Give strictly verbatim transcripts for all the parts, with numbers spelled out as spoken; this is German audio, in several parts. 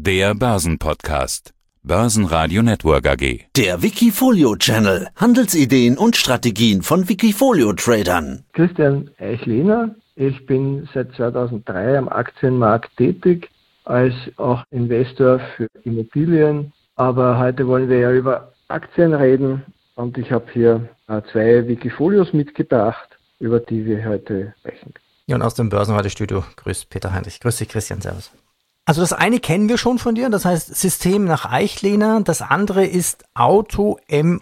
Der Börsenpodcast. Börsenradio Network A G. Der Wikifolio Channel. Handelsideen und Strategien von Wikifolio-Tradern. Christian Eichlehner. Ich bin seit zweitausenddrei am Aktienmarkt tätig, als auch Investor für Immobilien. Aber heute wollen wir ja über Aktien reden und ich habe hier zwei Wikifolios mitgebracht, über die wir heute sprechen. Ja, und aus dem Börsenradio-Studio grüßt Peter Heinrich. Grüß dich, Christian, servus. Also das eine kennen wir schon von dir, das heißt System nach Eichlehner. Das andere ist Auto M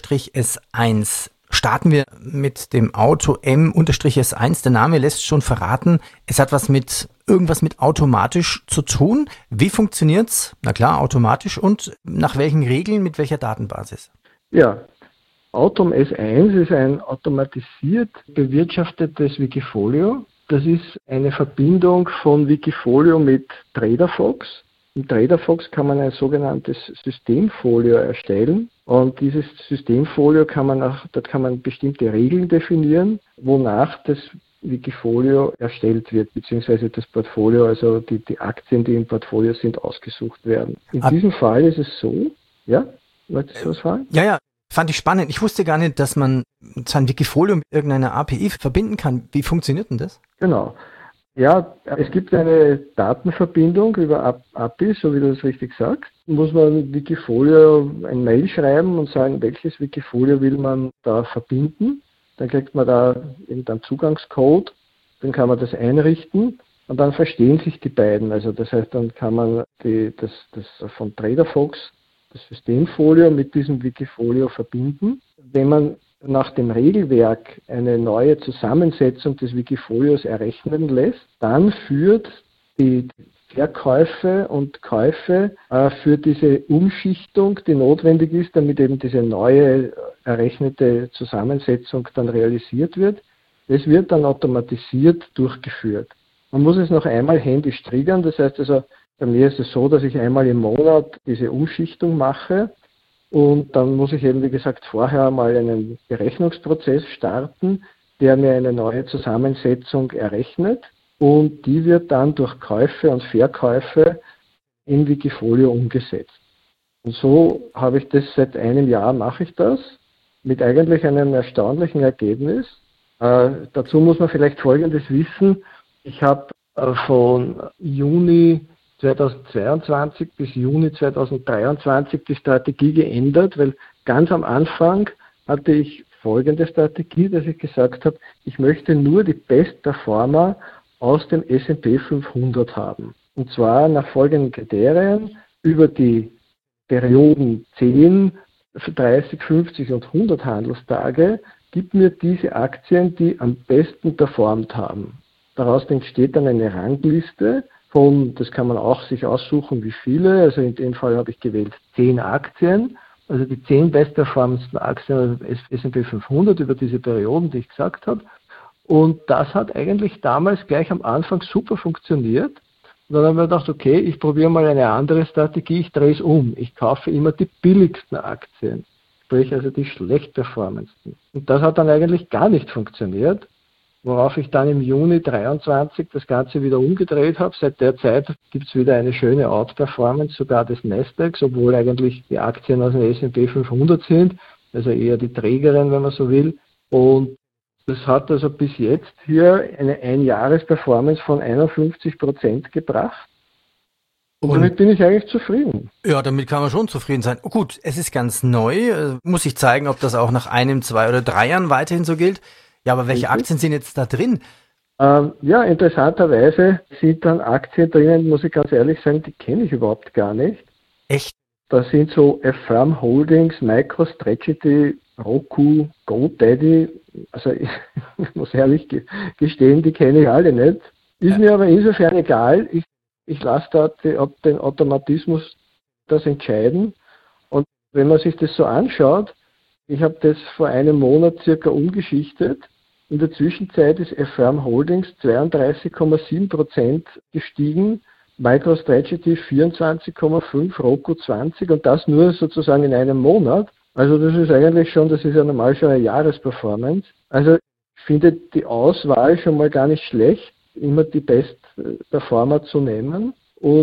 S eins. Starten wir mit dem Auto M S eins. Der Name lässt schon verraten, es hat was mit irgendwas mit automatisch zu tun. Wie funktioniert's? Na klar, automatisch. Und nach welchen Regeln, mit welcher Datenbasis? Ja, Auto M S eins ist ein automatisiert bewirtschaftetes Wikifolio. Das ist eine Verbindung von Wikifolio mit TraderFox. Im TraderFox kann man ein sogenanntes Systemfolio erstellen und dieses Systemfolio kann man auch, dort kann man bestimmte Regeln definieren, wonach das Wikifolio erstellt wird, beziehungsweise das Portfolio, also die, die Aktien, die im Portfolio sind, ausgesucht werden. In Ab- diesem Fall ist es so, ja, wolltest du was fragen? Ja, ja. Fand ich spannend. Ich wusste gar nicht, dass man sein Wikifolio mit irgendeiner A P I verbinden kann. Wie funktioniert denn das? Genau. Ja, es gibt eine Datenverbindung über A P I, so wie du das richtig sagst. Muss man Wikifolio ein Mail schreiben und sagen, welches Wikifolio will man da verbinden. Dann kriegt man da irgendeinen Zugangscode, dann kann man das einrichten und dann verstehen sich die beiden. Also das heißt, dann kann man die, das, das von TraderFox das Systemfolio mit diesem Wikifolio verbinden. Wenn man nach dem Regelwerk eine neue Zusammensetzung des Wikifolios errechnen lässt, dann führt die Verkäufe und Käufe äh, für diese Umschichtung, die notwendig ist, damit eben diese neue errechnete Zusammensetzung dann realisiert wird. Das wird dann automatisiert durchgeführt. Man muss es noch einmal händisch triggern, das heißt also, bei mir ist es so, dass ich einmal im Monat diese Umschichtung mache und dann muss ich eben, wie gesagt, vorher mal einen Berechnungsprozess starten, der mir eine neue Zusammensetzung errechnet und die wird dann durch Käufe und Verkäufe in Wikifolio umgesetzt. Und so habe ich das seit einem Jahr, mache ich das, mit eigentlich einem erstaunlichen Ergebnis. Äh, dazu muss man vielleicht Folgendes wissen. Ich habe äh, von Juni zweitausendzweiundzwanzig bis Juni zweitausenddreiundzwanzig die Strategie geändert, weil ganz am Anfang hatte ich folgende Strategie, dass ich gesagt habe, ich möchte nur die Best-Performer aus dem S und P fünfhundert haben. Und zwar nach folgenden Kriterien: über die Perioden zehn, dreißig, fünfzig und hundert Handelstage gibt mir diese Aktien, die am besten performt haben. Daraus entsteht dann eine Rangliste von, das kann man auch sich aussuchen, wie viele, also in dem Fall habe ich gewählt zehn Aktien, also die zehn bestperformendsten Aktien des S und P fünfhundert über diese Perioden, die ich gesagt habe. Und das hat eigentlich damals gleich am Anfang super funktioniert. Und dann haben wir gedacht, okay, ich probiere mal eine andere Strategie, ich drehe es um. Ich kaufe immer die billigsten Aktien, sprich also die schlecht performendsten. Und das hat dann eigentlich gar nicht funktioniert. Worauf ich dann im Juni dreiundzwanzig das Ganze wieder umgedreht habe. Seit der Zeit gibt es wieder eine schöne Outperformance, sogar des Nasdaq, obwohl eigentlich die Aktien aus dem S und P fünfhundert sind, also eher die Trägerin, wenn man so will. Und das hat also bis jetzt hier eine Einjahresperformance von einundfünfzig Prozent gebracht. Und, und damit bin ich eigentlich zufrieden. Ja, damit kann man schon zufrieden sein. Oh, gut, es ist ganz neu. Muss ich zeigen, ob das auch nach einem, zwei oder drei Jahren weiterhin so gilt. Ja, aber welche Aktien sind jetzt da drin? Ähm, ja, interessanterweise sind dann Aktien drinnen, muss ich ganz ehrlich sagen, die kenne ich überhaupt gar nicht. Echt? Das sind so Affirm Holdings, MicroStrategy, Roku, GoDaddy. Also ich muss ehrlich gestehen, die kenne ich alle nicht. Ist ja. Mir aber insofern egal. Ich, ich lasse da die, den Automatismus das entscheiden. Und wenn man sich das so anschaut, ich habe das vor einem Monat circa umgeschichtet. In der Zwischenzeit ist Affirm Holdings zweiunddreißig Komma sieben Prozent gestiegen, MicroStrategy vierundzwanzig Komma fünf, Roku zwanzig und das nur sozusagen in einem Monat. Also das ist eigentlich schon, das ist ja normal schon eine Jahresperformance. Also ich finde die Auswahl schon mal gar nicht schlecht, immer die Best-Performer zu nehmen. Und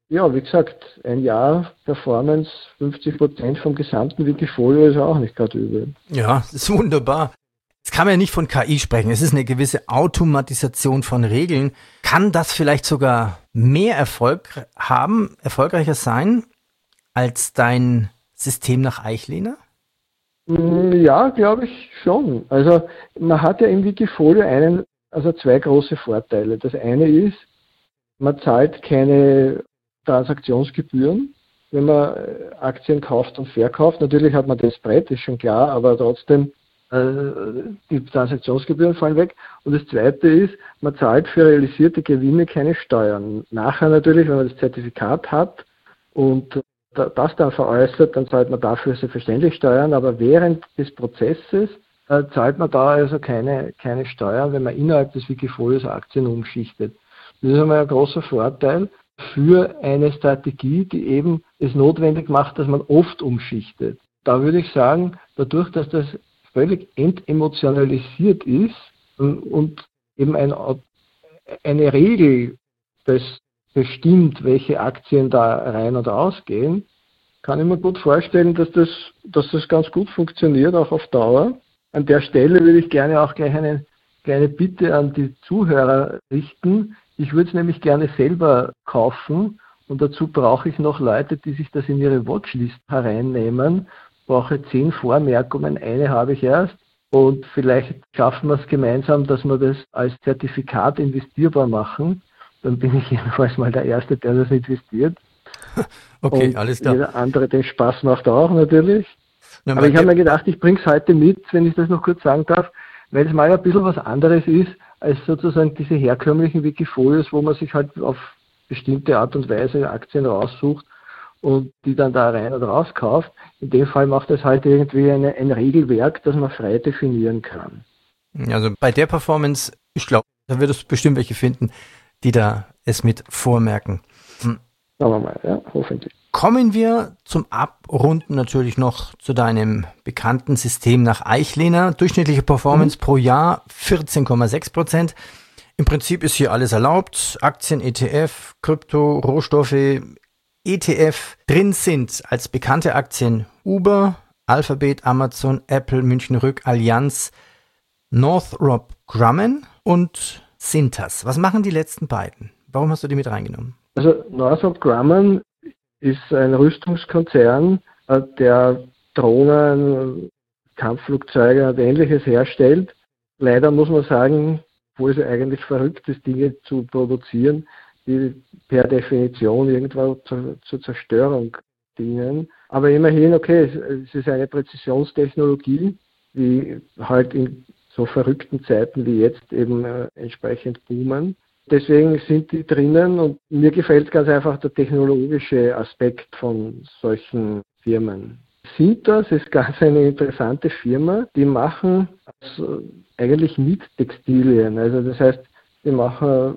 Ja, wie gesagt, ein Jahr Performance, fünfzig Prozent vom gesamten Wikifolio ist auch nicht gerade übel. Ja, das ist wunderbar. Jetzt kann man ja nicht von K I sprechen. Es ist eine gewisse Automatisation von Regeln. Kann das vielleicht sogar mehr Erfolg haben, erfolgreicher sein als dein System nach Eichlehner? Ja, glaube ich schon. Also man hat ja im Wikifolio einen, also zwei große Vorteile. Das eine ist, man zahlt keine Transaktionsgebühren, wenn man Aktien kauft und verkauft. Natürlich hat man das Brett, ist schon klar, aber trotzdem äh, die Transaktionsgebühren fallen weg. Und das zweite ist, man zahlt für realisierte Gewinne keine Steuern. Nachher natürlich, wenn man das Zertifikat hat und das dann veräußert, dann zahlt man dafür selbstverständlich Steuern, aber während des Prozesses äh, zahlt man da also keine, keine Steuern, wenn man innerhalb des Wikifolios Aktien umschichtet. Das ist einmal ein großer Vorteil für eine Strategie, die eben es notwendig macht, dass man oft umschichtet. Da würde ich sagen, dadurch, dass das völlig entemotionalisiert ist und eben ein, eine Regel des bestimmt, welche Aktien da rein und rausgehen, kann ich mir gut vorstellen, dass das, dass das ganz gut funktioniert, auch auf Dauer. An der Stelle würde ich gerne auch gleich eine kleine Bitte an die Zuhörer richten. Ich würde es nämlich gerne selber kaufen und dazu brauche ich noch Leute, die sich das in ihre Watchlist hereinnehmen. Ich brauche zehn Vormerkungen, eine habe ich erst. Und vielleicht schaffen wir es gemeinsam, dass wir das als Zertifikat investierbar machen. Dann bin ich jedenfalls mal der Erste, der das investiert. Okay, und alles klar. Jeder andere den Spaß macht auch natürlich. Na, Aber ich habe mir gedacht, ich bringe es heute mit, wenn ich das noch kurz sagen darf, weil es mal ein bisschen was anderes ist, als sozusagen diese herkömmlichen Wikifolios, wo man sich halt auf bestimmte Art und Weise Aktien raussucht und die dann da rein oder raus kauft. In dem Fall macht das halt irgendwie eine, ein Regelwerk, das man frei definieren kann. Also bei der Performance, ich glaube, da wird es bestimmt welche finden, die da es mit vormerken. Hm. Schauen wir mal, ja, hoffentlich. Kommen wir zum Abrunden natürlich noch zu deinem bekannten System nach Eichlehner. Durchschnittliche Performance mhm. pro Jahr vierzehn Komma sechs Prozent. Im Prinzip ist hier alles erlaubt. Aktien, E T F, Krypto, Rohstoffe, E T F. Drin sind als bekannte Aktien Uber, Alphabet, Amazon, Apple, München Rück, Allianz, Northrop Grumman und Cintas. Was machen die letzten beiden? Warum hast du die mit reingenommen? Also Northrop Grumman ist ein Rüstungskonzern, der Drohnen, Kampfflugzeuge und Ähnliches herstellt. Leider muss man sagen, wo es eigentlich verrückt ist, Dinge zu produzieren, die per Definition irgendwann zur, zur Zerstörung dienen. Aber immerhin, okay, es ist eine Präzisionstechnologie, die halt in so verrückten Zeiten wie jetzt eben äh, entsprechend boomen. Deswegen sind die drinnen und mir gefällt ganz einfach der technologische Aspekt von solchen Firmen. Cintas ist ganz eine interessante Firma, die machen also eigentlich Miettextilien. Also das heißt, die machen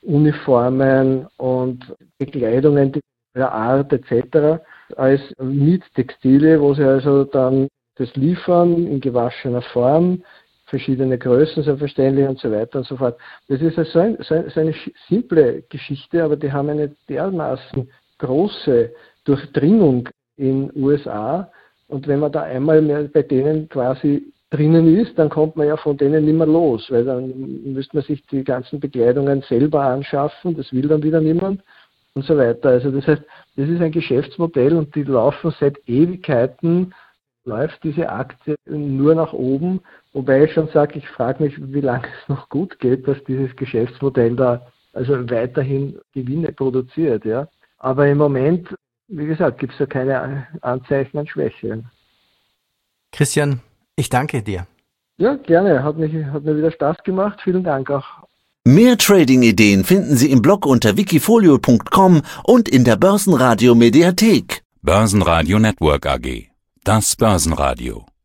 Uniformen und Bekleidungen der Art et cetera als Miettextilie, wo sie also dann das liefern in gewaschener Form, verschiedene Größen selbstverständlich und so weiter und so fort. Das ist also ein, so eine simple Geschichte, aber die haben eine dermaßen große Durchdringung in U S A und wenn man da einmal mehr bei denen quasi drinnen ist, dann kommt man ja von denen nicht mehr los, weil dann müsste man sich die ganzen Bekleidungen selber anschaffen, das will dann wieder niemand und so weiter. Also das heißt, das ist ein Geschäftsmodell und die laufen seit Ewigkeiten, läuft diese Aktie nur nach oben, wobei ich schon sage, ich frage mich, wie lange es noch gut geht, dass dieses Geschäftsmodell da also weiterhin Gewinne produziert. Ja. Aber im Moment, wie gesagt, gibt es ja keine Anzeichen an Schwäche. Christian, ich danke dir. Ja, gerne. Hat, mich, hat mir wieder Spaß gemacht. Vielen Dank auch. Mehr Trading-Ideen finden Sie im Blog unter wikifolio punkt com und in der Börsenradio Mediathek. Börsenradio Network A G. Das Börsenradio.